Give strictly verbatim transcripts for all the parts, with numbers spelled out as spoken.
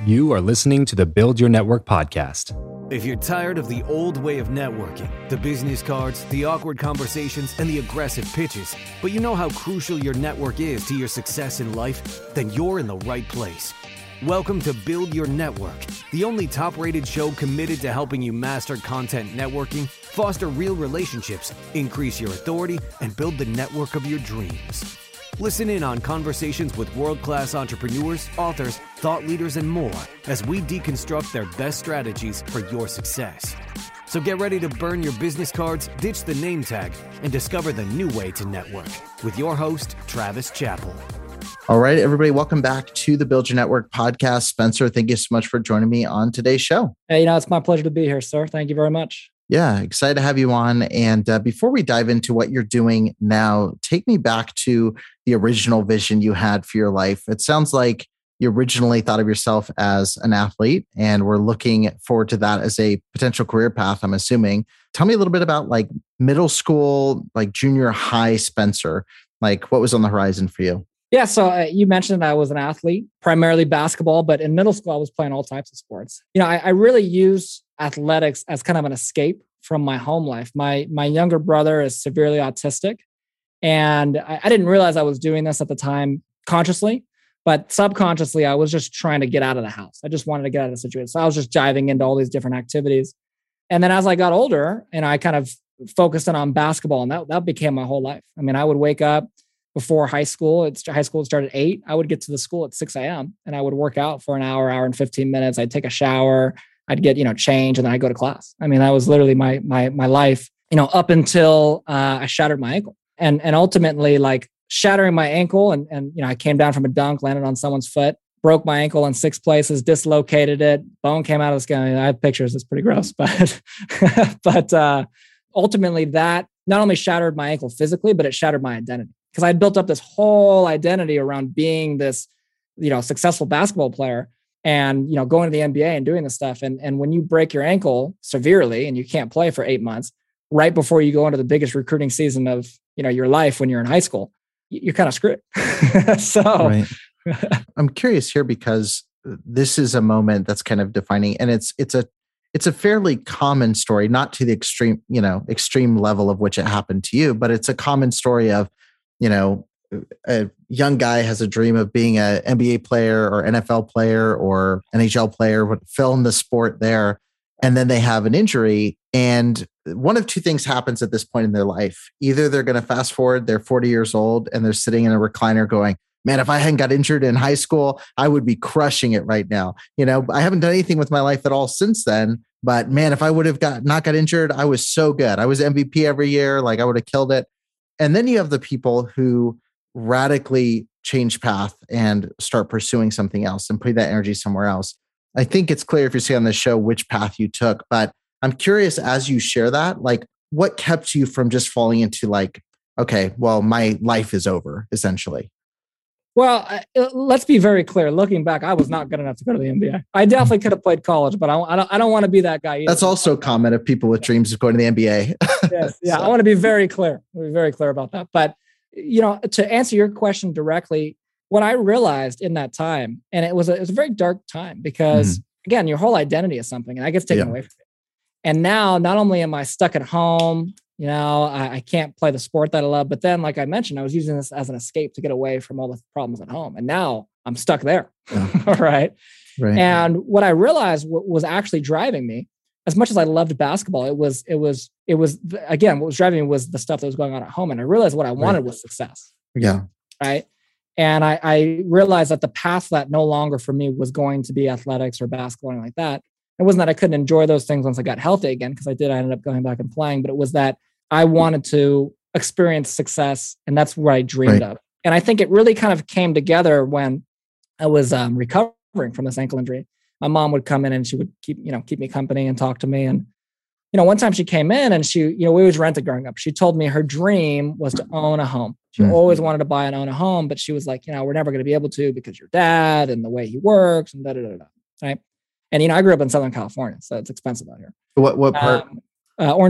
You are listening to the Build Your Network podcast. If you're tired of the old way of networking, the business cards, the awkward conversations, and the aggressive pitches, but you know how crucial your network is to your success in life, then you're in the right place. Welcome to Build Your Network, the only top-rated show committed to helping you master content networking, foster real relationships, increase your authority, and build the network of your dreams. Listen in on conversations with world-class entrepreneurs, authors, thought leaders, and more as we deconstruct their best strategies for your success. So get ready to burn your business cards, ditch the name tag, and discover the new way to network with your host, Travis Chappell. All right, everybody, welcome back to the Build Your Network podcast. Spencer, thank you so much for joining me on today's show. Hey, you know, it's my pleasure to be here, sir. Thank you very much. Yeah, excited to have you on. And uh, before we dive into what you're doing now, take me back to the original vision you had for your life. It sounds like you originally thought of yourself as an athlete, and we're looking forward to that as a potential career path, I'm assuming. Tell me a little bit about like middle school, like junior high Spencer. Like what was on the horizon for you? Yeah, so uh, you mentioned I was an athlete, primarily basketball, but in middle school, I was playing all types of sports. You know, I, I really use athletics as kind of an escape from my home life. My my younger brother is severely autistic, and I, I didn't realize I was doing this at the time consciously, but subconsciously, I was just trying to get out of the house. I just wanted to get out of the situation. So I was just diving into all these different activities. And then as I got older, and I kind of focused in on basketball, and that, that became my whole life. I mean, I would wake up before high school. It's high school started at eight. I would get to the school at six a.m. and I would work out for an hour, hour and fifteen minutes. I'd take a shower. I'd get, you know, change, and then I'd go to class. I mean, that was literally my my my life, you know, up until uh, I shattered my ankle. And and ultimately, like shattering my ankle, and and you know, I came down from a dunk, landed on someone's foot, broke my ankle in six places, dislocated it, bone came out of the skin. I mean, I have pictures. It's pretty gross, but but uh, ultimately, that not only shattered my ankle physically, but it shattered my identity. Because I had built up this whole identity around being this, you know, successful basketball player and, you know, going to the N B A and doing this stuff. And, and when you break your ankle severely and you can't play for eight months, right before you go into the biggest recruiting season of, you know, your life when you're in high school, you're kind of screwed. So right. I'm curious here because this is a moment that's kind of defining, and it's, it's a, it's a fairly common story, not to the extreme, you know, extreme level of which it happened to you, but it's a common story of, you know, a young guy has a dream of being an N B A player or N F L player or N H L player, would fill in the sport there. And then they have an injury. And one of two things happens at this point in their life. Either they're going to fast forward, they're forty years old and they're sitting in a recliner going, man, if I hadn't got injured in high school, I would be crushing it right now. You know, I haven't done anything with my life at all since then. But man, if I would have got not got injured, I was so good. I was M V P every year. Like I would have killed it. And then you have the people who radically change path and start pursuing something else and put that energy somewhere else. I think it's clear if you see on the show which path you took, but I'm curious as you share that, like what kept you from just falling into like, okay, well, my life is over essentially. Well, uh, let's be very clear. Looking back, I was not good enough to go to the N B A. I definitely could have played college, but I, I don't, I don't want to be that guy either. That's also common of people with dreams of going to the N B A. Yes, yeah, So. I want to be very clear. I'll be very clear about that. But, you know, to answer your question directly, what I realized in that time, and it was a, it was a very dark time because, mm. again, your whole identity is something, and that gets taken yeah. away from you. And now, not only am I stuck at home, you know, I, I can't play the sport that I love. But then, like I mentioned, I was using this as an escape to get away from all the problems at home. And now I'm stuck there. Yeah. All right. Right. And what I realized w- was actually driving me, as much as I loved basketball, it was, it was, it was, again, what was driving me was the stuff that was going on at home. And I realized what I wanted right. was success. Yeah. Right. And I, I realized that the path that no longer for me was going to be athletics or basketball or anything like that. It wasn't that I couldn't enjoy those things once I got healthy again, because I did. I ended up going back and playing, but it was that I wanted to experience success, and that's what I dreamed right. of. And I think it really kind of came together when I was um, recovering from this ankle injury. My mom would come in and she would keep, you know, keep me company and talk to me. And, you know, one time she came in and she, you know, we always rented growing up. She told me her dream was to own a home. She mm-hmm. always wanted to buy and own a home, but she was like, you know, we're never going to be able to because your dad and the way he works and da da da da. Right. And, you know, I grew up in Southern California, so it's expensive out here. What what part? Um, uh, Orange County.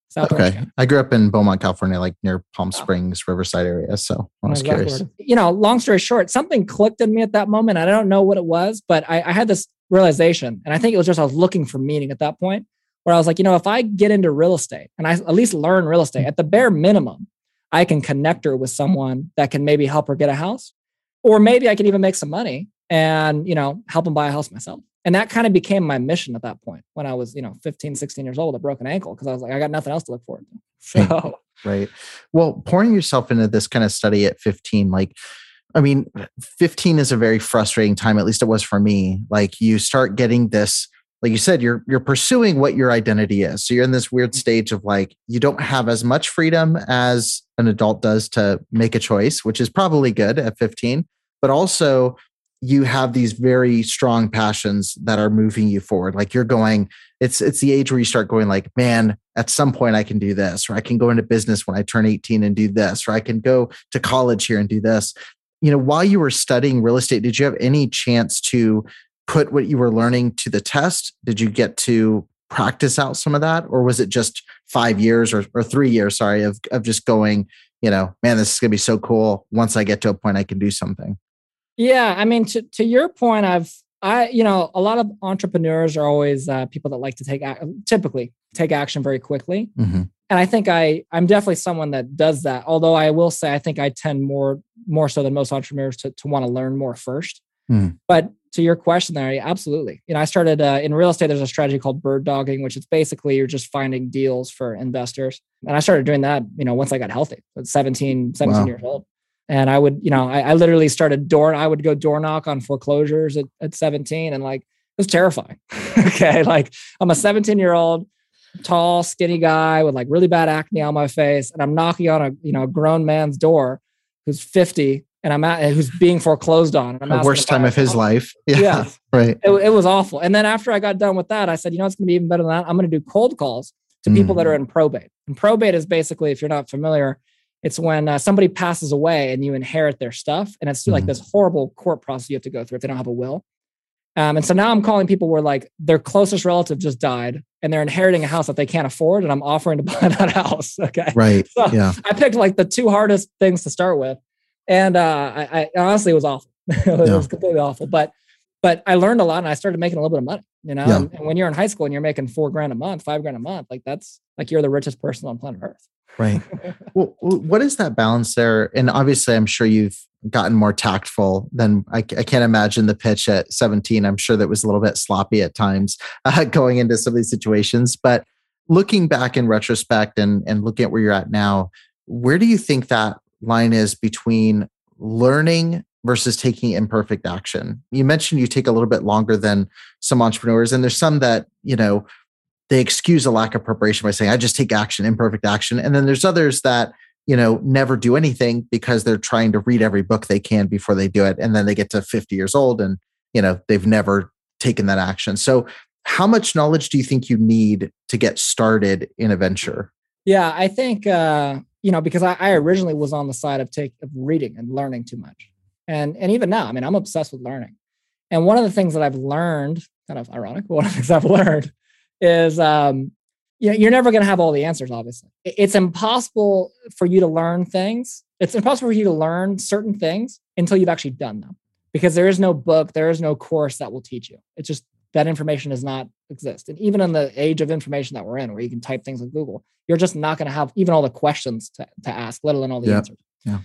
Okay. I grew up in Beaumont, California, like near Palm Springs, Riverside area. So I was exactly curious. You know, long story short, something clicked in me at that moment. I don't know what it was, but I, I had this realization. And I think it was just I was looking for meaning at that point where I was like, you know, if I get into real estate and I at least learn real estate, at the bare minimum, I can connect her with someone that can maybe help her get a house. Or maybe I can even make some money and, you know, help them buy a house myself. And that kind of became my mission at that point when I was, you know, fifteen, sixteen years old with a broken ankle, because I was like, I got nothing else to look forward to. So, right. Well, pouring yourself into this kind of study at fifteen, like, I mean, fifteen is a very frustrating time. At least it was for me. Like you start getting this, like you said, you're, you're pursuing what your identity is. So you're in this weird stage of like, you don't have as much freedom as an adult does to make a choice, which is probably good at fifteen, but also you have these very strong passions that are moving you forward. Like you're going, it's it's the age where you start going like, man, at some point I can do this, or I can go into business when I turn eighteen and do this, or I can go to college here and do this. You know, while you were studying real estate, did you have any chance to put what you were learning to the test? Did you get to practice out some of that? Or was it just five years or, or three years, sorry, of, of just going, you know, man, this is going to be so cool. Once I get to a point, I can do something. Yeah, I mean, to, to your point, I've, I, you know, a lot of entrepreneurs are always uh, people that like to take, typically take action very quickly. Mm-hmm. And I think I, I'm definitely someone that does that. Although I will say, I think I tend more, more so than most entrepreneurs to, to want to learn more first. Mm. But to your question there, yeah, absolutely. You know, I started uh, in real estate, there's a strategy called bird dogging, which is basically you're just finding deals for investors. And I started doing that, you know, once I got healthy at seventeen, seventeen wow. years old. And I would, you know, I, I literally started door, I would go door knock on foreclosures at, at seventeen. And like, it was terrifying. Okay. Like I'm a seventeen year old, tall, skinny guy with like really bad acne on my face. And I'm knocking on a, you know, a grown man's door who's fifty and I'm at, who's being foreclosed on. And I'm the worst time of his life. Yeah. yeah. Right. It, it was awful. And then after I got done with that, I said, you know, it's going to be even better than that. I'm going to do cold calls to mm. people that are in probate. And probate is basically, if you're not familiar, it's when uh, somebody passes away and you inherit their stuff. And it's mm. like this horrible court process you have to go through if they don't have a will. Um, and so now I'm calling people where like their closest relative just died and they're inheriting a house that they can't afford. And I'm offering to buy that house. Okay. Right. So yeah. I picked like the two hardest things to start with. And uh, I, I honestly, it was awful. it yeah. was completely awful. But but I learned a lot and I started making a little bit of money, you know, yeah. and, and when you're in high school and you're making four grand a month, five grand a month, like that's like you're the richest person on planet Earth. Right. Well, what is that balance there? And obviously, I'm sure you've gotten more tactful than I, I can't imagine the pitch at seventeen. I'm sure that was a little bit sloppy at times uh, going into some of these situations. But looking back in retrospect and, and looking at where you're at now, where do you think that line is between learning versus taking imperfect action? You mentioned you take a little bit longer than some entrepreneurs, and there's some that, you know, they excuse a lack of preparation by saying, I just take action, imperfect action. And then there's others that, you know, never do anything because they're trying to read every book they can before they do it. And then they get to fifty years old and, you know, they've never taken that action. So how much knowledge do you think you need to get started in a venture? Yeah, I think, uh, you know, because I, I originally was on the side of take of reading and learning too much. And, and even now, I mean, I'm obsessed with learning. And one of the things that I've learned, kind of ironic, but one of the things I've learned is, um, you know, you're never going to have all the answers, obviously. It's impossible for you to learn things. It's impossible for you to learn certain things until you've actually done them, because there is no book, there is no course that will teach you. It's just that information does not exist. And even in the age of information that we're in, where you can type things in Google, you're just not going to have even all the questions to, to ask, let alone all the yeah. answers. Yeah.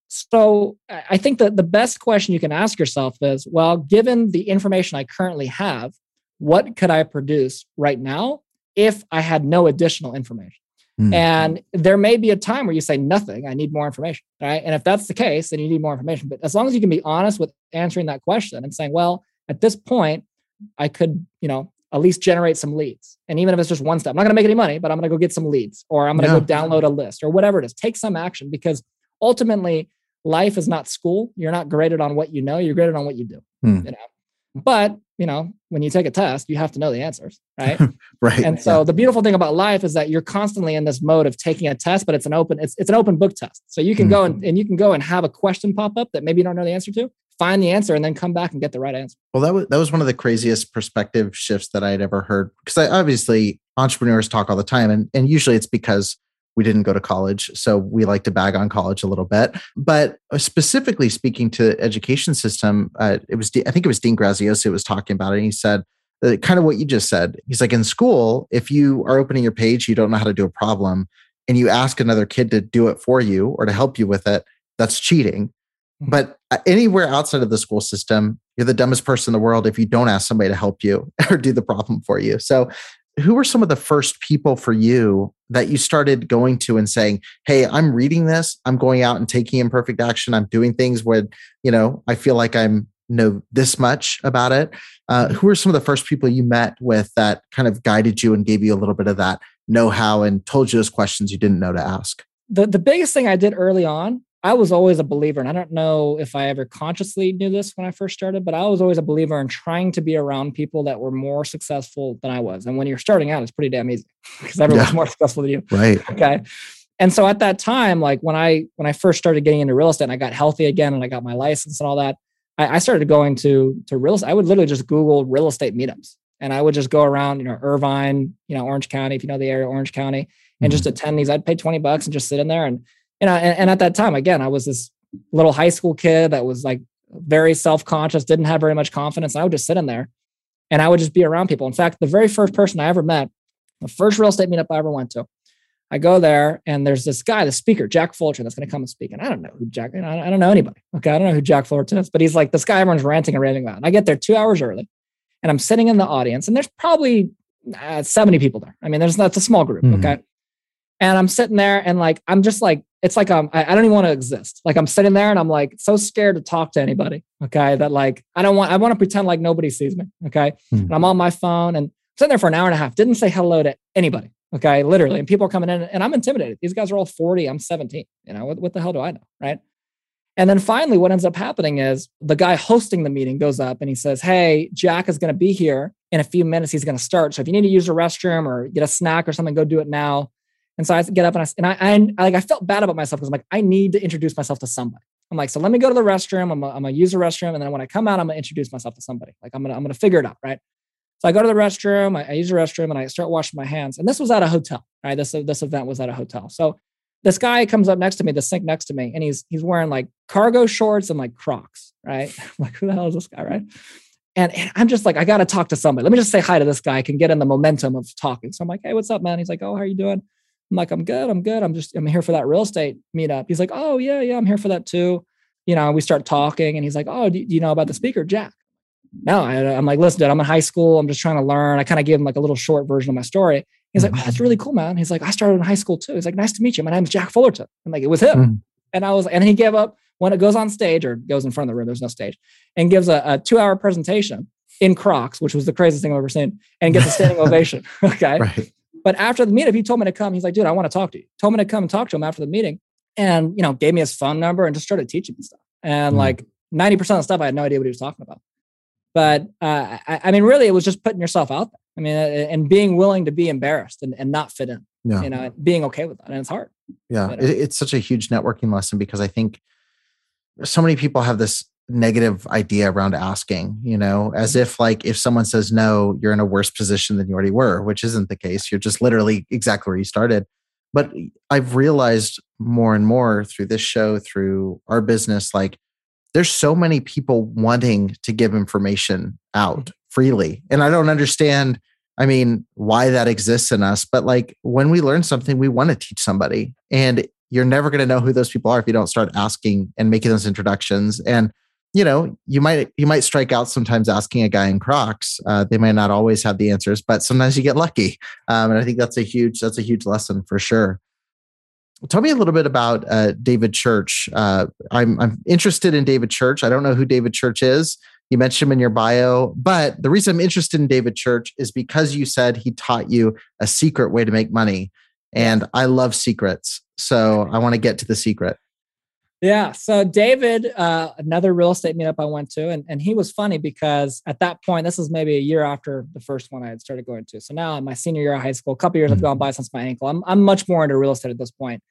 So I think that the best question you can ask yourself is, well, given the information I currently have, what could I produce right now if I had no additional information? Mm-hmm. And there may be a time where you say nothing, I need more information, right? And if that's the case, then you need more information. But as long as you can be honest with answering that question and saying, well, at this point, I could, you know, at least generate some leads. And even if it's just one step, I'm not going to make any money, but I'm going to go get some leads, or I'm going to yeah. go download a list, or whatever it is. Take some action, because ultimately life is not school. You're not graded on what you know, you're graded on what you do. Mm. You know? But, you know, when you take a test, you have to know the answers, right? Right. And so yeah. the beautiful thing about life is that you're constantly in this mode of taking a test, but it's an open, it's, it's an open book test. So you can mm-hmm. go and, and you can go and have a question pop up that maybe you don't know the answer to. find the answer and then come back and get the right answer. Well, that was that was one of the craziest perspective shifts that I had ever heard. Because I, obviously entrepreneurs talk all the time, and, and usually it's because we didn't go to college. So we like to bag on college a little bit. But specifically speaking to the education system, uh, it was I think it was Dean Graziosi who was talking about it. And he said, uh, kind of what you just said. He's like, in school, if you are opening your page, you don't know how to do a problem, and you ask another kid to do it for you or to help you with it, that's cheating. But anywhere outside of the school system, you're the dumbest person in the world if you don't ask somebody to help you or do the problem for you. So who were some of the first people for you that you started going to and saying, hey, I'm reading this, I'm going out and taking imperfect action, I'm doing things where, you know, I feel like I'm know this much about it. Uh, who were some of the first people you met with that kind of guided you and gave you a little bit of that know-how and told you those questions you didn't know to ask? The, the biggest thing I did early on, I was always a believer, and I don't know if I ever consciously knew this when I first started, but I was always a believer in trying to be around people that were more successful than I was. And when you're starting out, it's pretty damn easy because everyone's yeah. more successful than you. Right. Okay. And so at that time, like when I when I first started getting into real estate and I got healthy again and I got my license and all that, I, I started going to to real estate. I would literally just Google real estate meetups, and I would just go around, you know, Irvine, you know, Orange County, if you know the area, Orange County, and mm-hmm. just attend these. I'd pay twenty bucks and just sit in there. And You know, and, and at that time, again, I was this little high school kid that was like very self-conscious, didn't have very much confidence. I would just sit in there and I would just be around people. In fact, the very first person I ever met, the first real estate meetup I ever went to, I go there and there's this guy, the speaker, Jack Fullerton, that's going to come and speak. And I don't know who Jack, you know, I don't know anybody. Okay. I don't know who Jack Fullerton is, but he's like this guy everyone's ranting and raving about. And I get there two hours early and I'm sitting in the audience and there's probably uh, seventy people there. I mean, there's that's a small group. Mm-hmm. Okay. And I'm sitting there and like, I'm just like, it's like, um, I, I don't even want to exist. Like I'm sitting there and I'm like, so scared to talk to anybody. Okay. That like, I don't want, I want to pretend like nobody sees me. Okay. Mm-hmm. And I'm on my phone and I'm sitting there for an hour and a half, didn't say hello to anybody. Okay. Literally. And people are coming in and I'm intimidated. These guys are all forty. I'm seventeen. You know, what, what the hell do I know? Right. And then finally what ends up happening is the guy hosting the meeting goes up and he says, hey, Jack is going to be here in a few minutes. He's going to start. So if you need to use a restroom or get a snack or something, go do it now. And so I get up and I, and I, I like, I felt bad about myself because I'm like, I need to introduce myself to somebody. I'm like, so let me go to the restroom. I'm going to use the restroom. And then when I come out, I'm going to introduce myself to somebody. Like I'm going to, I'm going to figure it out. Right. So I go to the restroom, I, I use the restroom and I start washing my hands. And this was at a hotel, right? This, this event was at a hotel. So this guy comes up next to me, the sink next to me, and he's, he's wearing like cargo shorts and like Crocs, right? I'm like, who the hell is this guy? Right. And, and I'm just like, I got to talk to somebody. Let me just say hi to this guy. I can get in the momentum of talking. So I'm like, hey, what's up, man? He's like, oh, how are you doing? I'm like, I'm good. I'm good. I'm just, I'm here for that real estate meetup. He's like, oh yeah, yeah, I'm here for that too. You know, we start talking and he's like, oh, do, do you know about the speaker, Jack? No, I, I'm like, listen, dude, I'm in high school. I'm just trying to learn. I kind of gave him like a little short version of my story. He's like, oh, that's really cool, man. He's like, I started in high school too. He's like, nice to meet you. My name's Jack Fullerton. And like, it was him. Mm-hmm. And I was, and he gave up when it goes on stage or goes in front of the room, there's no stage, and gives a, a two hour presentation in Crocs, which was the craziest thing I've ever seen, and gets a standing ovation. Okay. Right. But after the meetup, he told me to come. He's like, dude, I want to talk to you. Told me to come and talk to him after the meeting and, you know, gave me his phone number and just started teaching me stuff. And mm-hmm. like ninety percent of the stuff, I had no idea what he was talking about. But uh, I, I mean, really, it was just putting yourself out there. I mean, uh, and being willing to be embarrassed and, and not fit in, yeah. you know, being okay with that. And it's hard. Yeah. You know? it, it's such a huge networking lesson because I think so many people have this negative idea around asking, you know, as if like, if someone says no, you're in a worse position than you already were, which isn't the case. You're just literally exactly where you started. But I've realized more and more through this show, through our business, like there's so many people wanting to give information out freely. And I don't understand, I mean, why that exists in us. But like when we learn something, we want to teach somebody. And you're never going to know who those people are if you don't start asking and making those introductions. And you know, you might you might strike out sometimes asking a guy in Crocs. Uh, they might not always have the answers, but sometimes you get lucky. Um, and I think that's a huge that's a huge lesson for sure. Tell me a little bit about uh, David Church. Uh, I'm I'm interested in David Church. I don't know who David Church is. You mentioned him in your bio, but the reason I'm interested in David Church is because you said he taught you a secret way to make money, and I love secrets. So I want to get to the secret. Yeah. So David, uh, another real estate meetup I went to, and, and he was funny because at that point, this was maybe a year after the first one I had started going to. So now in my senior year of high school, a couple years mm-hmm. have gone by since my ankle. I'm I'm much more into real estate at this point.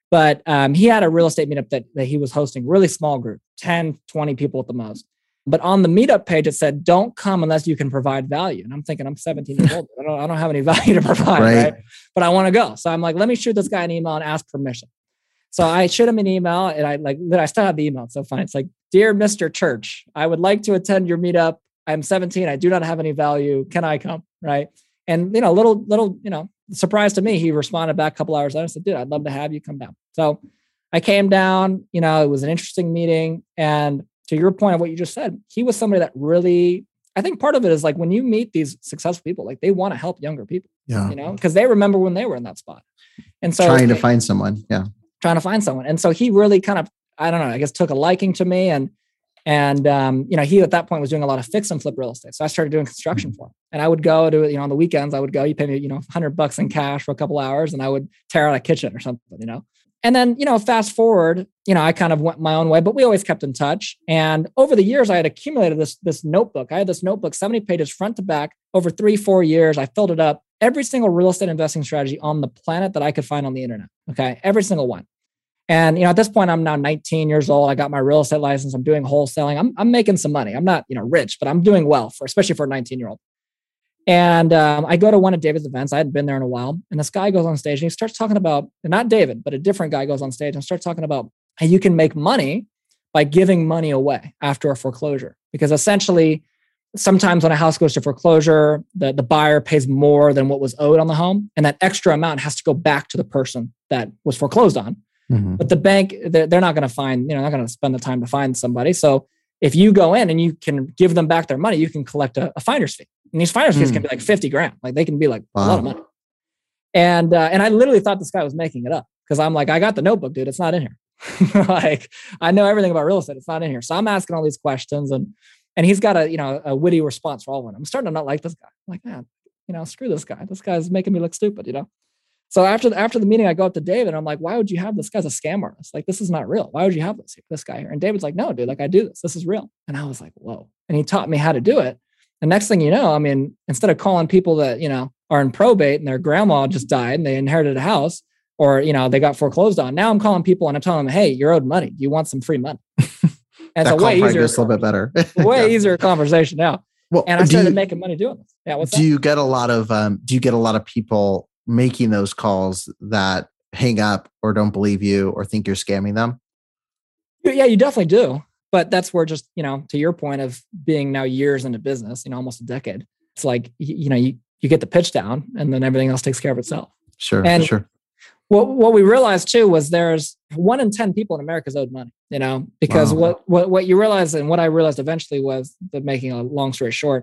But um, he had a real estate meetup that, that he was hosting, really small group, ten, twenty people at the most. But on the meetup page, it said, don't come unless you can provide value. And I'm thinking, I'm seventeen years old. I don't, I don't have any value to provide, right. right? But I want to go. So I'm like, let me shoot this guy an email and ask permission. So I shoot him an email and I like, I still have the email. It's so funny. It's like, dear Mister Church, I would like to attend your meetup. I'm seventeen. I do not have any value. Can I come? Right. And, you know, little, little, you know, surprise to me, he responded back a couple hours later and said, dude, I'd love to have you come down. So I came down, you know, it was an interesting meeting. And to your point of what you just said, he was somebody that really, I think part of it is like when you meet these successful people, like they want to help younger people, yeah. you know, because they remember when they were in that spot. And so trying to find someone. Yeah. Trying to find someone. And so he really kind of, I don't know, I guess took a liking to me. And, and, um, you know, he at that point was doing a lot of fix and flip real estate. So I started doing construction for him. And I would go to, you know, on the weekends, I would go, you pay me, you know, a hundred bucks in cash for a couple hours and I would tear out a kitchen or something, you know. And then, you know, fast forward, you know, I kind of went my own way, but we always kept in touch. And over the years, I had accumulated this, this notebook. I had this notebook, seventy pages front to back over three, four years. I filled it up, every single real estate investing strategy on the planet that I could find on the internet. Okay. Every single one. And, you know, at this point, I'm now nineteen years old. I got my real estate license. I'm doing wholesaling. I'm, I'm making some money. I'm not, you know, rich, but I'm doing well for, especially for a nineteen year old. And um, I go to one of David's events. I hadn't been there in a while. And this guy goes on stage and he starts talking about, not David, but a different guy goes on stage and starts talking about how you can make money by giving money away after a foreclosure. Because essentially, sometimes when a house goes to foreclosure, the, the buyer pays more than what was owed on the home. And that extra amount has to go back to the person that was foreclosed on. Mm-hmm. But the bank, they're, they're not going to find, you know, not going to spend the time to find somebody. So if you go in and you can give them back their money, you can collect a, a finder's fee. And these finder's mm. fees can be like fifty grand. Like they can be like wow. a lot of money. And uh, and I literally thought this guy was making it up because I'm like, I got the notebook, dude. It's not in here. Like I know everything about real estate. It's not in here. So I'm asking all these questions and and he's got a, you know, a witty response for all of them. I'm starting to not like this guy. I'm like, man, you know, screw this guy. This guy's making me look stupid, you know? So after the, after the meeting, I go up to David and I'm like, why would you have this? Guy's a scam artist. Like, this is not real. Why would you have this, this guy here? And David's like, no, dude, like I do this. This is real. And I was like, whoa. And he taught me how to do it. The next thing you know, I mean, instead of calling people that, you know, are in probate and their grandma just died and they inherited a house or, you know, they got foreclosed on. Now I'm calling people and I'm telling them, hey, you're owed money. Do you want some free money? And it's a way easier, a little bit better. way yeah. easier conversation now. Well, and I started you, making money doing this. Yeah. What's do that? you get a lot of, um, do you get a lot of people making those calls that hang up or don't believe you or think you're scamming them? Yeah, you definitely do. But that's where just, you know, to your point of being now years into business, you know, almost a decade, it's like, you know, you, you get the pitch down and then everything else takes care of itself. Sure. And sure. What, what we realized too was there's one in ten people in America is owed money, you know, because wow. what, what, what you realize and what I realized eventually was that, making a long story short,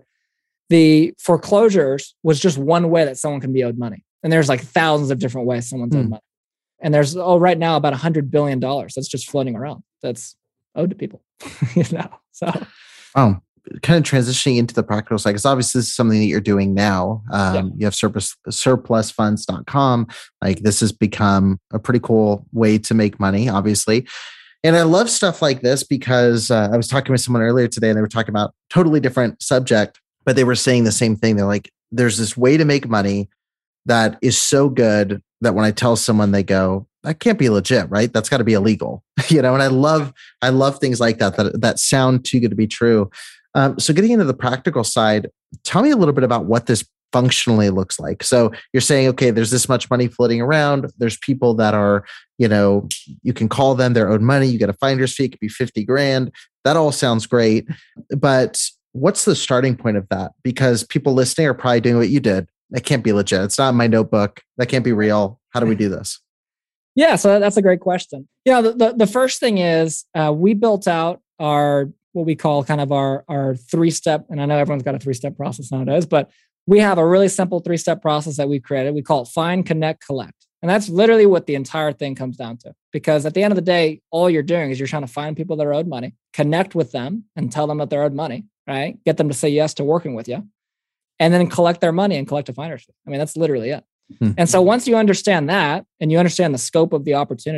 the foreclosures was just one way that someone can be owed money. And there's like thousands of different ways someone's mm. owed money. And there's, oh, right now about a hundred billion dollars that's just floating around. That's owed to people, you know? So, um, kind of transitioning into the practical side, because obviously this is something that you're doing now. Um, yeah. You have surplus, surplus funds dot com. Like this has become a pretty cool way to make money, obviously. And I love stuff like this because uh, I was talking with someone earlier today and they were talking about totally different subject, but they were saying the same thing. They're like, there's this way to make money that is so good that when I tell someone, they go, that can't be legit, right? That's got to be illegal, you know? And I love, I love things like that, that, that sound too good to be true. Um, so getting into the practical side, tell me a little bit about what this functionally looks like. So you're saying, okay, there's this much money floating around. There's people that are, you know, you can call them, they're owed money. You get a finder's fee, it could be fifty grand. That all sounds great. But what's the starting point of that? Because people listening are probably doing what you did. That can't be legit. It's not in my notebook. That can't be real. How do we do this? Yeah, so that's a great question. You know, the, the, the first thing is uh, we built out our, what we call kind of our, our three-step, and I know everyone's got a three-step process nowadays, but we have a really simple three-step process that we created. We call it find, connect, collect. And that's literally what the entire thing comes down to. Because at the end of the day, all you're doing is you're trying to find people that are owed money, connect with them and tell them that they're owed money, right? Get them to say yes to working with you, and then collect their money and collect a finder's fee. I mean, that's literally it. Hmm. And so once you understand that and you understand the scope of the opportunity,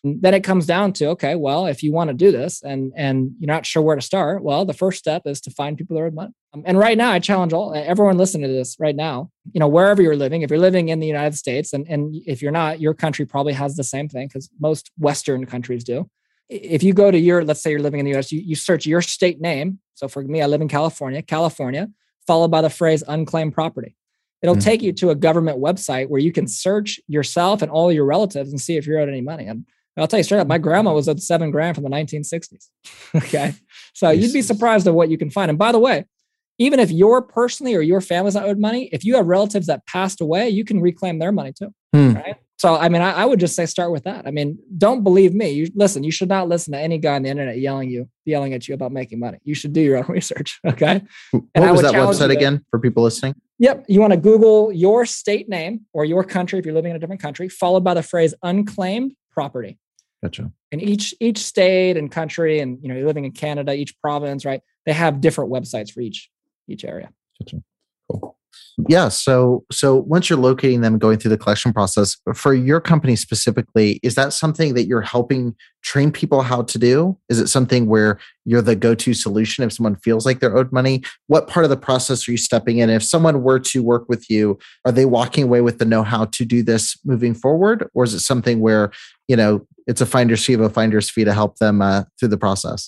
Then it comes down to, okay, well, if you want to do this and and you're not sure where to start, well, the first step is to find people that are money. Um, and right now, I challenge all everyone listening to this right now, you know, wherever you're living, if you're living in the United States, and, and if you're not, your country probably has the same thing because most Western countries do. If you go to your, let's say you're living in the U S, you, you search your state name. So for me, I live in California, California, followed by the phrase unclaimed property. It'll mm-hmm. take you to a government website where you can search yourself and all your relatives and see if you're owed any money. And I'll tell you straight up, my grandma was owed seven grand from the nineteen sixties. Okay. So yes. You'd be surprised at what you can find. And by the way, even if you're personally or your family's not owed money, if you have relatives that passed away, you can reclaim their money too. Hmm. Right. So, I mean, I, I would just say start with that. I mean, don't believe me. You listen, you should not listen to any guy on the internet yelling you, yelling at you about making money. You should do your own research. Okay. What and was that website again for people listening? Yep. You want to Google your state name or your country if you're living in a different country, followed by the phrase unclaimed property. Gotcha. And each each state and country, and you know, you're living in Canada, each province, right? They have different websites for each each area. Gotcha. Cool. Yeah. So so once you're locating them and going through the collection process, for your company specifically, is that something that you're helping train people how to do? Is it something where you're the go-to solution if someone feels like they're owed money? What part of the process are you stepping in? If someone were to work with you, are they walking away with the know-how to do this moving forward? Or is it something where, you know, it's a finder's fee of a finder's fee to help them uh, through the process?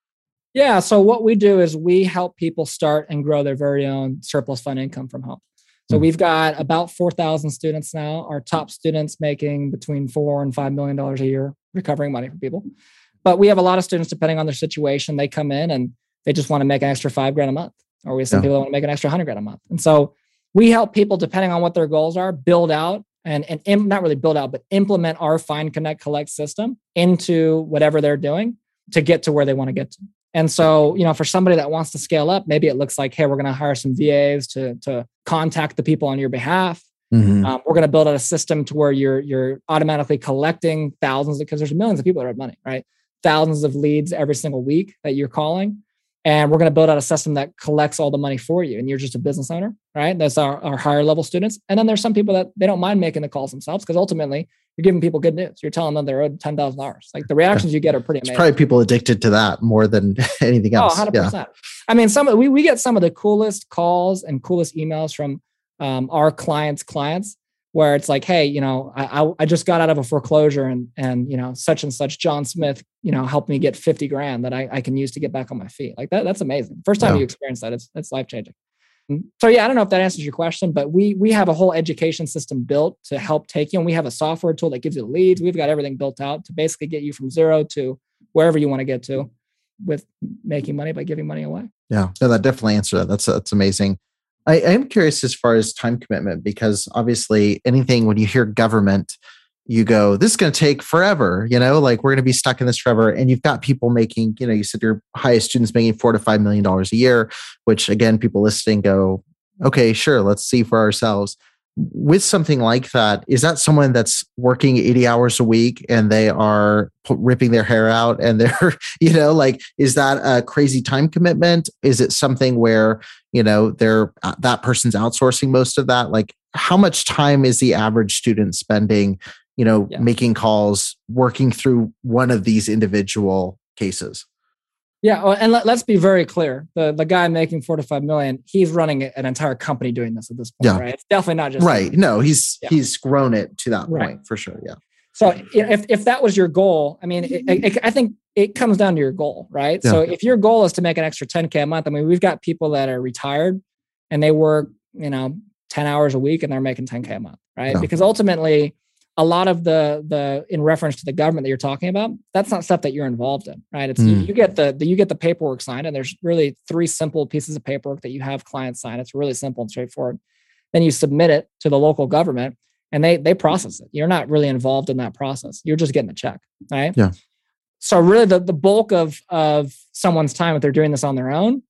Yeah. So what we do is we help people start and grow their very own surplus fund income from home. So mm-hmm. we've got about four thousand students now. Our top students making between four and five million dollars a year, recovering money for people. But we have a lot of students, depending on their situation, they come in and they just want to make an extra five grand a month. Or we have some yeah. people that want to make an extra hundred grand a month. And so we help people, depending on what their goals are, build out and, and im- not really build out, but implement our Find, Connect, Collect system into whatever they're doing to get to where they want to get to. And so, you know, for somebody that wants to scale up, maybe it looks like, hey, we're going to hire some V As to, to contact the people on your behalf. Mm-hmm. Um, we're going to build out a system to where you're you're automatically collecting thousands, because there's millions of people that have money, right? Thousands of leads every single week that you're calling. And we're going to build out a system that collects all the money for you. And you're just a business owner, right? That's our, our higher level students. And then there's some people that they don't mind making the calls themselves, because ultimately you're giving people good news. You're telling them they're owed ten thousand dollars. Like the reactions you get are pretty amazing. It's probably people addicted to that more than anything else. Oh, one hundred percent. Yeah. I mean, some we, we get some of the coolest calls and coolest emails from um, our clients' clients, where it's like, hey, you know, I, I I just got out of a foreclosure and, and, you know, such and such John Smith, you know, helped me get fifty grand that I, I can use to get back on my feet. Like that, that's amazing. First time yeah. you experience that, it's, it's life-changing. So yeah, I don't know if that answers your question, but we, we have a whole education system built to help take you. And we have a software tool that gives you the leads. We've got everything built out to basically get you from zero to wherever you want to get to with making money by giving money away. Yeah, no, that definitely answers that. That's, that's amazing. I, I am curious as far as time commitment, because obviously anything, when you hear government, you go, this is going to take forever, you know, like we're going to be stuck in this forever. And you've got people making, you know, you said your highest students making four to five million dollars a year, which again, people listening go, okay, sure, let's see for ourselves. With something like that, is that someone that's working eighty hours a week and they are p- ripping their hair out and they're, you know, like, is that a crazy time commitment? Is it something where, you know, they're, uh, that person's outsourcing most of that? Like, how much time is the average student spending, you know, yeah. making calls, working through one of these individual cases? Yeah. And let, let's be very clear. The the guy making four to five million, he's running an entire company doing this at this point, yeah. right? It's definitely not just right. Him. No, he's yeah. he's grown it to that right. point for sure. Yeah. So if if that was your goal, I mean, it, it, I think it comes down to your goal, right? Yeah. So if your goal is to make an extra ten K a month, I mean, we've got people that are retired and they work, you know, ten hours a week and they're making ten K a month, right? Yeah. Because ultimately, a lot of the the in reference to the government that you're talking about, that's not stuff that you're involved in, right? It's mm. you, you get the, the you get the paperwork signed, and there's really three simple pieces of paperwork that you have clients sign. It's really simple and straightforward. Then you submit it to the local government, and they they process it. You're not really involved in that process. You're just getting a check, right? Yeah. So really, the the bulk of of someone's time, if they're doing this on their own,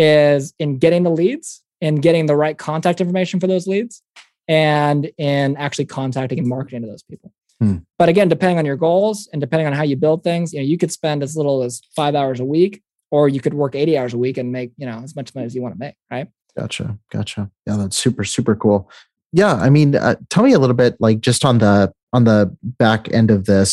is in getting the leads and getting the right contact information for those leads, and in actually contacting and marketing to those people. Hmm. But again, depending on your goals and depending on how you build things, you know, you could spend as little as five hours a week, or you could work eighty hours a week and make, you know, as much money as you want to make, right? Gotcha. Gotcha. Yeah, that's super, super cool. Yeah. I mean, uh, tell me a little bit, like just on the, on the back end of this,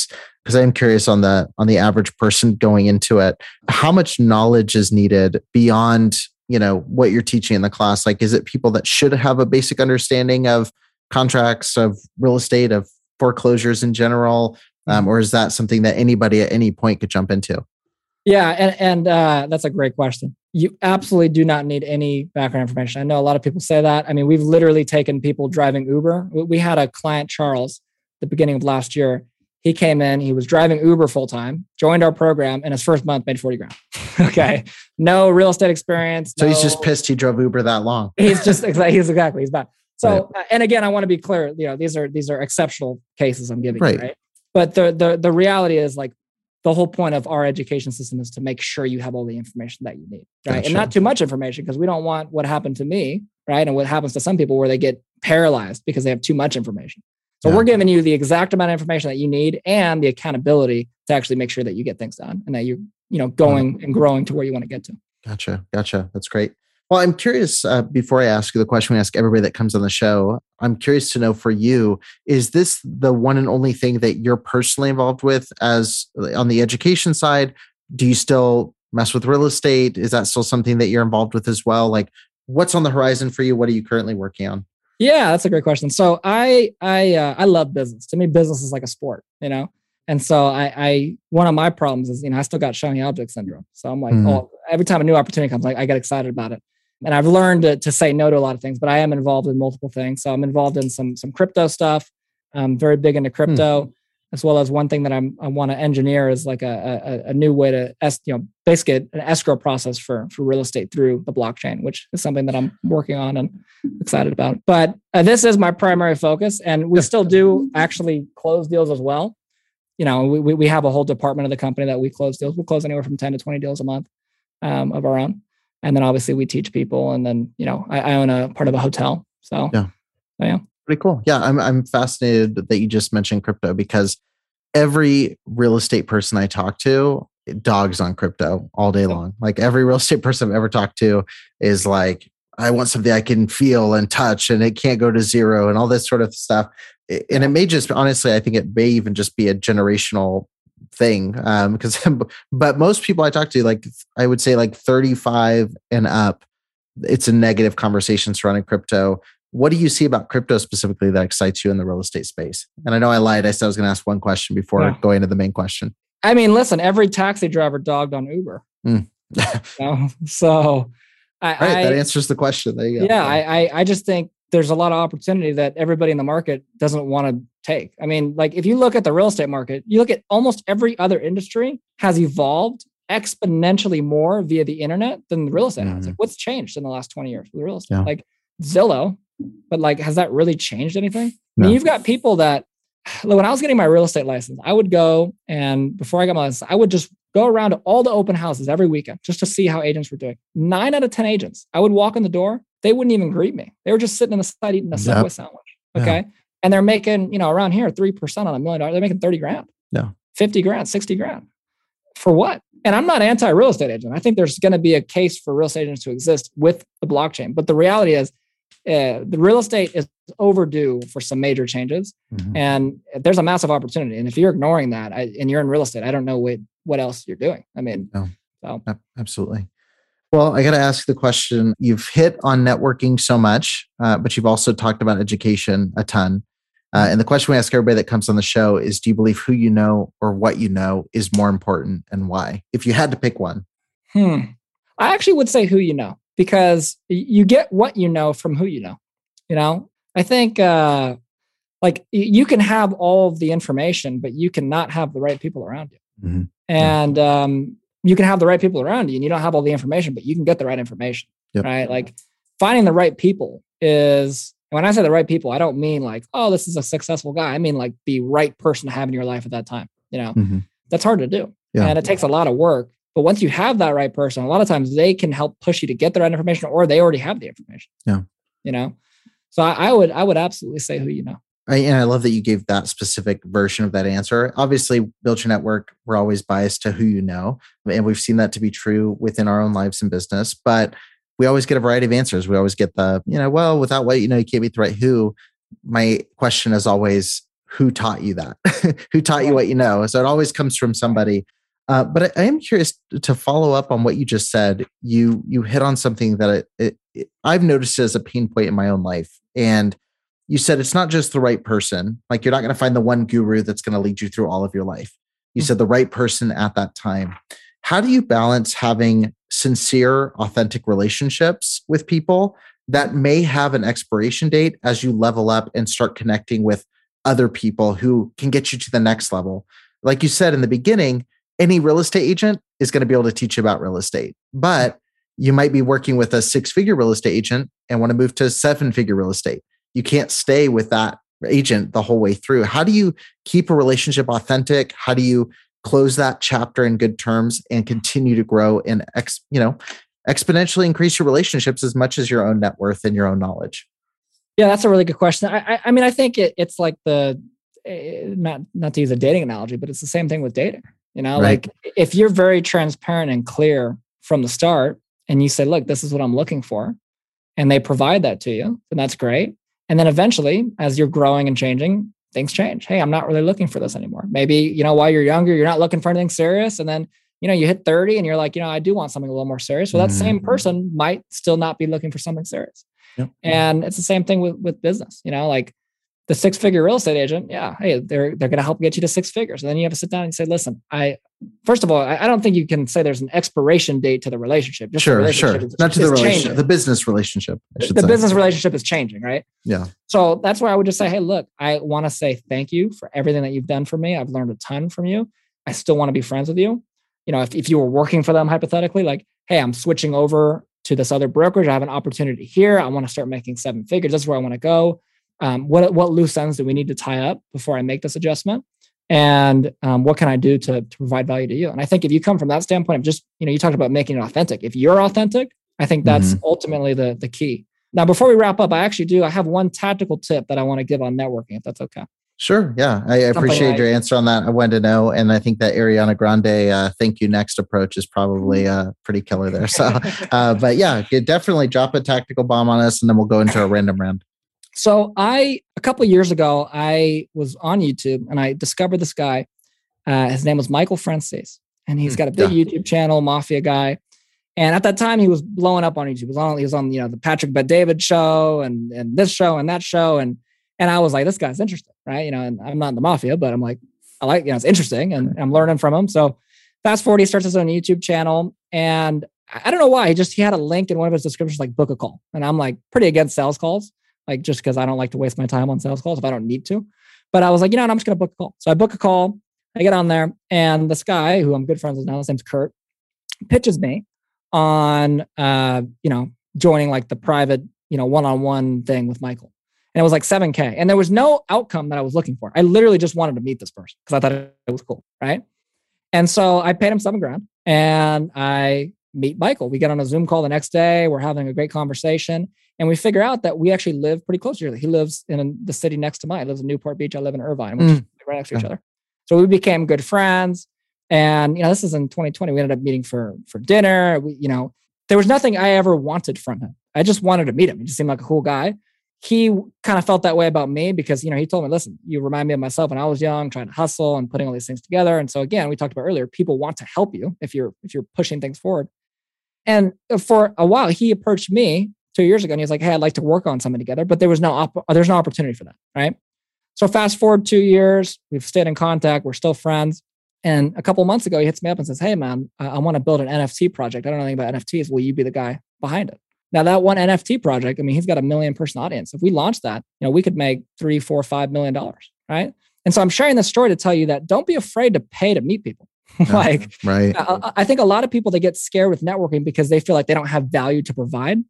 because I'm curious on the on the average person going into it, how much knowledge is needed beyond, you know, what you're teaching in the class? Like, is it people that should have a basic understanding of contracts, of real estate, of foreclosures in general? Um, or is that something that anybody at any point could jump into? Yeah, and and uh, that's a great question. You absolutely do not need any background information. I know a lot of people say that. I mean, we've literally taken people driving Uber. We had a client, Charles, at the beginning of last year. He came in, he was driving Uber full time, joined our program, and his first month made forty grand. Okay. No real estate experience. So no, he's just pissed he drove Uber that long. He's just, he's exactly, he's bad. So, right. And again, I want to be clear, you know, these are, these are exceptional cases I'm giving right. you, right? But the, the, the reality is, like, the whole point of our education system is to make sure you have all the information that you need, right? Gotcha. And not too much information, because we don't want what happened to me, right? And what happens to some people where they get paralyzed because they have too much information. So yeah. we're giving you the exact amount of information that you need and the accountability to actually make sure that you get things done and that you're, you know, going and growing to where you want to get to. Gotcha. Gotcha. That's great. Well, I'm curious, uh, before I ask you the question we ask everybody that comes on the show, I'm curious to know for you, is this the one and only thing that you're personally involved with as on the education side? Do you still mess with real estate? Is that still something that you're involved with as well? Like, what's on the horizon for you? What are you currently working on? Yeah, that's a great question. So I, I, uh, I love business. To me, business is like a sport, you know? And so I, I, one of my problems is, you know, I still got shiny object syndrome. So I'm like, mm-hmm. oh, every time a new opportunity comes, like I get excited about it. And I've learned to, to say no to a lot of things, but I am involved in multiple things. So I'm involved in some some crypto stuff. I'm very big into crypto, mm. as well as one thing that I'm, I want to engineer is like a, a, a new way to, es- you know, basically an escrow process for, for real estate through the blockchain, which is something that I'm working on and excited about. But uh, this is my primary focus. And we still do actually close deals as well. You know, we we have a whole department of the company that we close deals. We'll close anywhere from ten to twenty deals a month um, of our own. And then obviously we teach people, and then, you know, I, I own a part of a hotel. So yeah, so, yeah, pretty cool. Yeah, I'm I'm fascinated that you just mentioned crypto, because every real estate person I talk to dogs on crypto all day long. Like every real estate person I've ever talked to is like, I want something I can feel and touch, and it can't go to zero, and all this sort of stuff. And it may just, honestly, I think it may even just be a generational thing, um because but most people I talk to, like I would say like thirty-five and up, it's a negative conversation surrounding crypto. What do you see about crypto specifically that excites you in the real estate space? And I know I lied, I said I was going to ask one question before yeah. going to the main question. I mean, listen, every taxi driver dogged on Uber. mm. you know? So I, right, I, that answers the question. There you go. Yeah, I, I I just think there's a lot of opportunity that everybody in the market doesn't want to take. I mean, like if you look at the real estate market, you look at almost every other industry has evolved exponentially more via the internet than the real estate mm-hmm. has. Like, what's changed in the last twenty years with real estate? Yeah. Like Zillow, but like, has that really changed anything? No. I mean, you've got people that, look, when I was getting my real estate license, I would go, and before I got my license, I would just go around to all the open houses every weekend just to see how agents were doing. Nine out of ten agents, I would walk in the door, they wouldn't even greet me. They were just sitting in the side eating a Subway yep. sandwich. Okay. Yeah. And they're making, you know, around here, three percent on a million dollars. They're making thirty grand, yeah. fifty grand, sixty grand. For what? And I'm not anti-real estate agent. I think there's going to be a case for real estate agents to exist with the blockchain. But the reality is uh, the real estate is overdue for some major changes. Mm-hmm. And there's a massive opportunity. And if you're ignoring that I, and you're in real estate, I don't know what, what else you're doing. I mean, no. so. Absolutely. Well, I got to ask the question. You've hit on networking so much, uh, but you've also talked about education a ton. Uh, and the question we ask everybody that comes on the show is, do you believe who you know or what you know is more important, and why? If you had to pick one. Hmm. I actually would say who you know, because you get what you know from who you know. You know, I think uh, like you can have all of the information, but you cannot have the right people around you. Mm-hmm. And um, you can have the right people around you, and you don't have all the information, but you can get the right information, yep. right? Like finding the right people is, when I say the right people, I don't mean like, oh, this is a successful guy. I mean like the right person to have in your life at that time. You know, mm-hmm. that's hard to do. Yeah. And it takes a lot of work. But once you have that right person, a lot of times they can help push you to get the right information, or they already have the information. Yeah. You know, so I, I would, I would absolutely say who you know. I, and I love that you gave that specific version of that answer. Obviously, Build Your Network, we're always biased to who you know. And we've seen that to be true within our own lives and business. But we always get a variety of answers. We always get the, you know, well, without what you know, you can't meet the right who. My question is always, who taught you that, who taught you what you know. So it always comes from somebody. Uh, but I, I am curious to follow up on what you just said. You you hit on something that it, it, it, I've noticed as a pain point in my own life. And you said it's not just the right person. Like you're not going to find the one guru that's going to lead you through all of your life. You said the right person at that time. How do you balance having sincere, authentic relationships with people that may have an expiration date as you level up and start connecting with other people who can get you to the next level? Like you said in the beginning, any real estate agent is going to be able to teach you about real estate, but you might be working with a six-figure real estate agent and want to move to seven-figure real estate. You can't stay with that agent the whole way through. How do you keep a relationship authentic? How do you close that chapter in good terms and continue to grow and ex, you know, exponentially increase your relationships as much as your own net worth and your own knowledge? Yeah, that's a really good question. I, I, I mean, I think it, it's like the uh, not not to use a dating analogy, but it's the same thing with dating. You know, Right. like if you're very transparent and clear from the start, and you say, "Look, this is what I'm looking for," and they provide that to you, then that's great. And then eventually, as you're growing and changing, things change. Hey, I'm not really looking for this anymore. Maybe, you know, while you're younger, you're not looking for anything serious. And then, you know, you hit thirty and you're like, you know, I do want something a little more serious. Well, that Mhm. same person might still not be looking for something serious. Yep. And it's the same thing with, with business, you know, like the six figure real estate agent. Yeah. Hey, they're, they're going to help get you to six figures. And then you have to sit down and say, listen, I, first of all, I, I don't think you can say there's an expiration date to the relationship. Just the Sure, relationship sure. is- Not to the is relationship, changing. the business relationship. I should The say. business relationship is changing, right? Yeah. So that's where I would just say, hey, look, I want to say thank you for everything that you've done for me. I've learned a ton from you. I still want to be friends with you. You know, if, if you were working for them hypothetically, like, hey, I'm switching over to this other brokerage. I have an opportunity here. I want to start making seven figures. This is where I want to go. Um, what, what loose ends do we need to tie up before I make this adjustment? And um, what can I do to, to provide value to you? And I think if you come from that standpoint of just, you know, you talked about making it authentic. If you're authentic, I think that's Mhm. ultimately the, the key. Now, before we wrap up, I actually do, I have one tactical tip that I want to give on networking, if that's okay. Sure. Yeah. I Something appreciate like- your answer on that. I wanted to know. And I think that Ariana Grande, uh, thank you next approach is probably uh, pretty killer there. So, uh, but yeah, you definitely drop a tactical bomb on us and then we'll go into a random round. So I, a couple of years ago, I was on YouTube and I discovered this guy. Uh, his name was Michael Francis, and he's got a big Yeah. YouTube channel, Mafia guy. And at that time, he was blowing up on YouTube. He was on, he was on, you know, the Patrick Bet-David show and and this show and that show. And and I was like, this guy's interesting, right? You know, and I'm not in the mafia, but I'm like, I like, you know, it's interesting, and I'm learning from him. So fast forward, he starts his own YouTube channel, and I I don't know why. He just he had a link in one of his descriptions like book a call, and I'm like pretty against sales calls, like just because I don't like to waste my time on sales calls if I don't need to. But I was like, you know what, I'm just gonna book a call. So I book a call. I get on there, and this guy who I'm good friends with now, his name's Kurt, pitches me on, uh, you know, joining like the private, you know, one-on-one thing with Michael. And it was like seven K. And there was no outcome that I was looking for. I literally just wanted to meet this person because I thought it was cool, right? And so I paid him seven grand and I meet Michael. We get on a Zoom call the next day. We're having a great conversation. And we figure out that we actually live pretty close to each other. He lives in the city next to mine. He lives in Newport Beach. I live in Irvine, which Mm. is right next to each other. So we became good friends. And, you know, this is in twenty twenty. We ended up meeting for, for dinner. We, you know, there was nothing I ever wanted from him. I just wanted to meet him. He just seemed like a cool guy. He kind of felt that way about me because, you know, he told me, listen, you remind me of myself when I was young, trying to hustle and putting all these things together. And so again, we talked about earlier, people want to help you if you're, if you're pushing things forward. And for a while, he approached me two years ago and he was like, hey, I'd like to work on something together, but there was no, op- there's no opportunity for that. Right. So fast forward two years, we've stayed in contact. We're still friends. And a couple of months ago, he hits me up and says, hey man, I, I want to build an N F T project. I don't know anything about N F Ts. Will you be the guy behind it? Now that one N F T project, I mean, he's got a million person audience. If we launch that, you know, we could make three, four, five million dollars, right? And so I'm sharing this story to tell you that don't be afraid to pay to meet people. like, right. I, I think a lot of people, they get scared with networking because they feel like they don't have value to provide.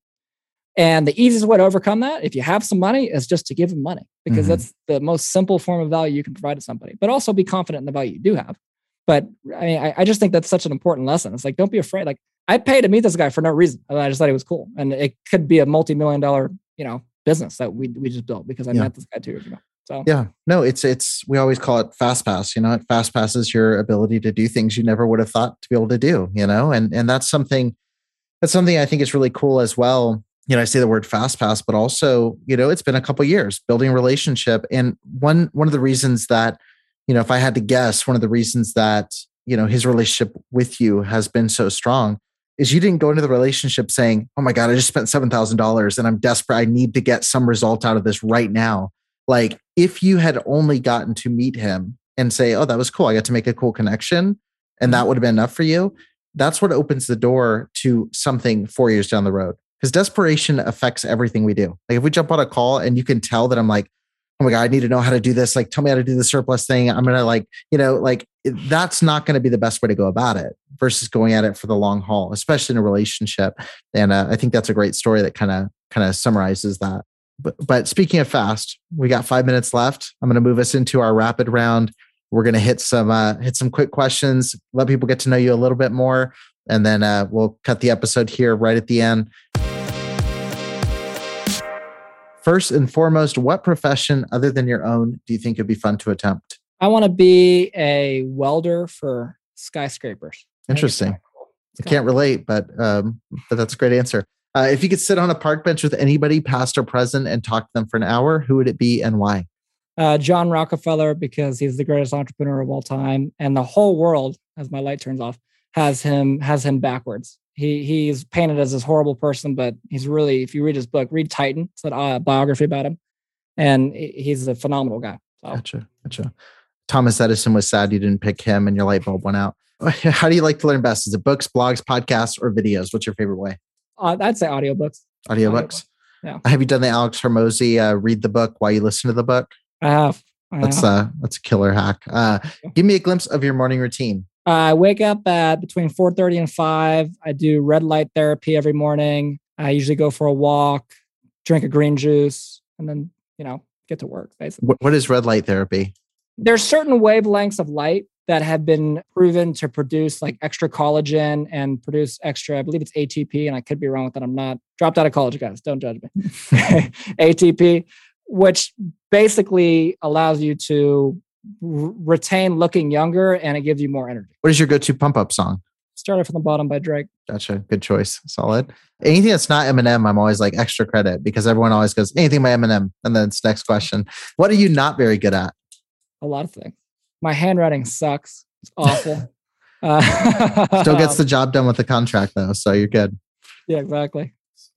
And the easiest way to overcome that, if you have some money, is just to give them money because Mhm. that's the most simple form of value you can provide to somebody. But also be confident in the value you do have. But I mean, I, I just think that's such an important lesson. It's like, don't be afraid. Like, I paid to meet this guy for no reason. I just thought he was cool. And it could be a multi-million dollar, you know, business that we we just built because I Yeah. met this guy two years ago. So Yeah, no, it's, it's, we always call it fast pass, you know, it fast passes your ability to do things you never would have thought to be able to do, you know, and, and that's something, that's something I think is really cool as well. you know, I say the word fast pass, but also, you know, it's been a couple of years building a relationship. And one, one of the reasons that, you know, if I had to guess, one of the reasons that, you know, his relationship with you has been so strong is you didn't go into the relationship saying, oh my God, I just spent seven thousand dollars and I'm desperate. I need to get some result out of this right now. Like if you had only gotten to meet him and say, oh, that was cool. I got to make a cool connection. And that would have been enough for you. That's what opens the door to something four years down the road. Because desperation affects everything we do. Like if we jump on a call and you can tell that I'm like, oh my God, I need to know how to do this. Like, tell me how to do the surplus thing. I'm going to like, you know, like that's not going to be the best way to go about it versus going at it for the long haul, especially in a relationship. And uh, I think that's a great story that kind of, kind of summarizes that. But, but speaking of fast, we got five minutes left. I'm going to move us into our rapid round. We're going to hit some, uh, hit some quick questions, let people get to know you a little bit more. And then uh, we'll cut the episode here right at the end. First and foremost, what profession other than your own do you think would be fun to attempt? I want to be a welder for skyscrapers. Interesting. I, cool. I can't relate, but um, but that's a great answer. Uh, if you could sit on a park bench with anybody, past or present, and talk to them for an hour, who would it be and why? Uh, John Rockefeller, because he's the greatest entrepreneur of all time, and the whole world, as my light turns off, has him has him backwards. He he's painted as this horrible person, but he's really, if you read his book, read Titan, it's a uh, biography about him, and he's a phenomenal guy. So. Gotcha, gotcha. Thomas Edison was sad you didn't pick him and your light bulb went out. How do you like to learn best? Is it books, blogs, podcasts, or videos? What's your favorite way? Uh, I'd say audiobooks. Audiobooks? Yeah. Have you done the Alex Hormozi uh, read the book while you listen to the book? I have. I that's, have. Uh, that's a killer hack. Uh, give me a glimpse of your morning routine. I wake up at between four thirty and five. I do red light therapy every morning. I usually go for a walk, drink a green juice, and then, you know, get to work, basically. What, what is red light therapy? There's certain wavelengths of light that have been proven to produce like extra collagen and produce extra, I believe it's A T P, and I could be wrong with that. I'm not dropped out of college, guys. Don't judge me. A T P, which basically allows you to r- retain looking younger, and it gives you more energy. What is your go-to pump-up song? Started from the Bottom by Drake. Gotcha. Good choice. Solid. Anything that's not Eminem, I'm always like extra credit because everyone always goes, anything by Eminem. And then it's next question. What are you not very good at? A lot of things. My handwriting sucks. It's awful. uh, Still gets the job done with the contract though. So you're good. Yeah, exactly.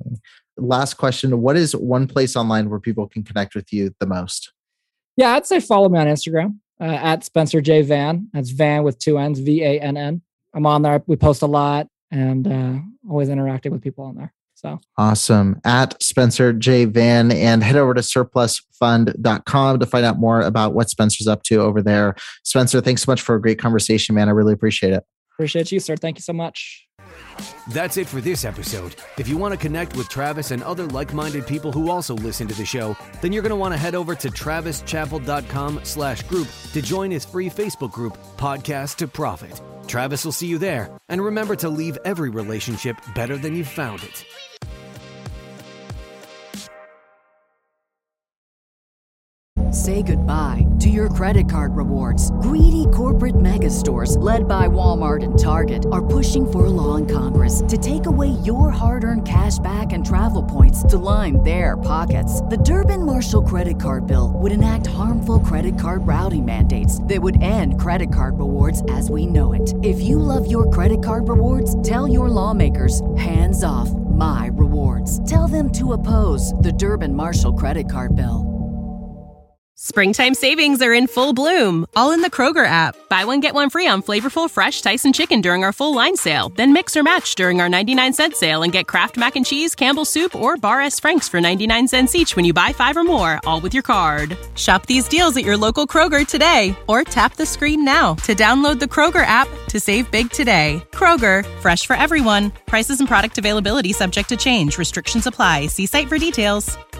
Last question. What is one place online where people can connect with you the most? Yeah, I'd say follow me on Instagram uh, at Spencer J Vann. That's Van with two N's, V A N N. I'm on there. We post a lot and uh, always interacting with people on there. So awesome. At Spencer J Vann, and head over to surplus fund dot com to find out more about what Spencer's up to over there. Spencer, thanks so much for a great conversation, man. I really appreciate it. Appreciate you, sir. Thank you so much. That's it for this episode. If you want to connect with Travis and other like-minded people who also listen to the show, then you're going to want to head over to travis chappell dot com slash group to join his free Facebook group, Podcast to Profit. Travis will see you there. And remember to leave every relationship better than you found it. Say goodbye to your credit card rewards. Greedy corporate mega stores, led by Walmart and Target, are pushing for a law in Congress to take away your hard-earned cash back and travel points to line their pockets. The Durbin-Marshall credit card bill would enact harmful credit card routing mandates that would end credit card rewards as we know it. If you love your credit card rewards, tell your lawmakers, hands off my rewards. Tell them to oppose the Durbin-Marshall credit card bill. Springtime savings are in full bloom, all in the Kroger app. Buy one, get one free on flavorful, fresh Tyson chicken during our full line sale. Then mix or match during our ninety-nine cent sale and get Kraft Mac and Cheese, Campbell's Soup, or Bar S. Frank's for ninety-nine cents each when you buy five or more, all with your card. Shop these deals at your local Kroger today, or tap the screen now to download the Kroger app to save big today. Kroger, fresh for everyone. Prices and product availability subject to change. Restrictions apply. See site for details.